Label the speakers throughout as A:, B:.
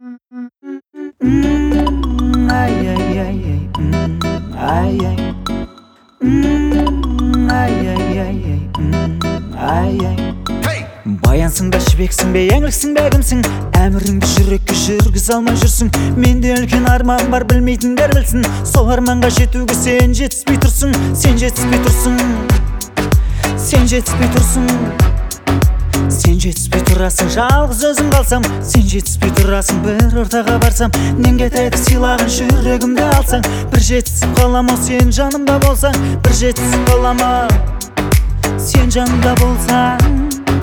A: Ay ay ay ay. Ay ay. Ay ay ay ay. Ay ay. Баянсың ба, жібексің бе, еңліксің бе, кімсің? Әміріңді жүрекке жүргізе алмай жүрсің. Менде үлкен арман бар, білмейтіндер білсін. Сол арманға жетуге сен жетіспей тұрсың. Сен жетіспей тұрсың. Сен жетіспей тұрсың. Сен жетіспей тұрасың, жалғыз өзім қалсам. Сен жетіспей тұрасың, бір ортаға барсам. Нең кетеді сыйлағын жүрегімді алсаң. Бір жетісіп қалама, сен жанымда болсаң. Бір жетісіп қалама, сен жанымда болсаң.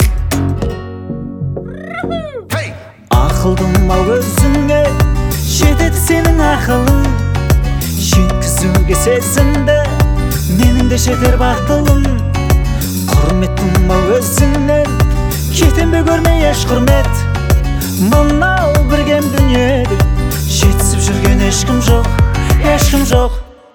A: Ақылдым ау өзіңе, жетеді сенің ақылың. Жеткізуге сезімді, менің де жетер бақытылым. Құрметтім ау өзіңнен, кетем бе көрмей еш құрмет. Мынау біргем дүниеде, жетісіп жүрген ешкім жоқ, ешкім жоқ.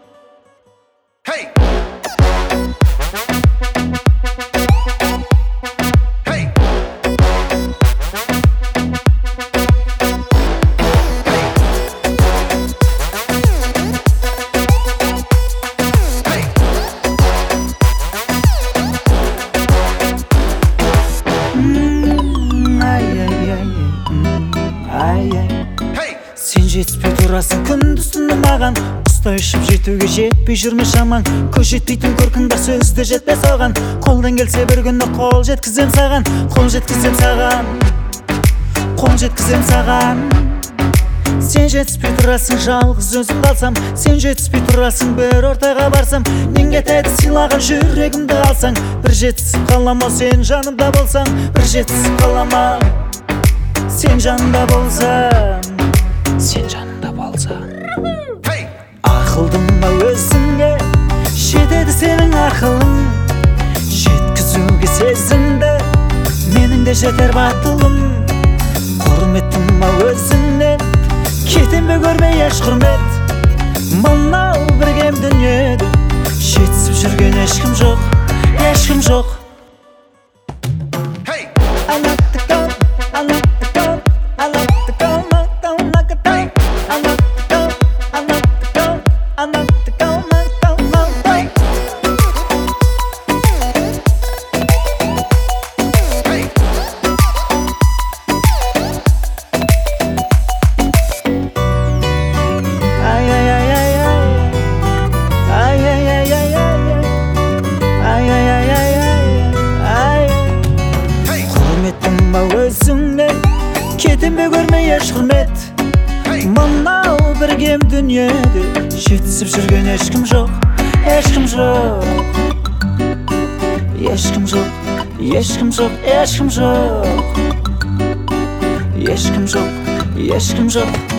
A: Сен жетіспей тұрасың күндіз-түні маған. Құстай ұшып жетуге жетпей жүрме шамаң. Көз жетпейтін көркің бар, сөзде жетпес оған. Қолдан келсе бір күні қол жеткізем саған. Қол жеткізем саған. Қол жеткізем саған. Сен жетіспей тұрасың, жалғыз өзім қалсам. Сен жетіспей тұрасың, бір ортаға барсам. Нең кетеді сыйлаған жүрегімді алсаң. Бір жетісіп қалама, сен жанымда болсаң. Бір жетісіп қалама, сен жанымда болсаң. Сен жанымда болсаң. Ақылдым ба өзіңе, жетеді сенің ақылың. Жеткізуге сезімді, менің де жетер батылым. Құрметтім ба өзіңнен, кетем бе көрмей еш құрмет. Мынау біргем дүниеде, жетісіп жүрген ешкім жоқ, ешкім жоқ. I like to go, I like to go, I like to go, I don't like a day. I like to go, I like to go, I like to go, I don't like a day. Ay ay ay ay ay. Ay ay ay ay ay. Ay ay ay ay ay. Ay. Құрметтім ба өзіңнен, кетем бе көрмей еш құрмет. Мынау біргем дүниеде, жетісіп жүрген ешкім жоқ, ешкім жоқ. Ешкім жоқ, ешкім жоқ, ешкім жоқ. Ешкім жоқ, ешкім жоқ.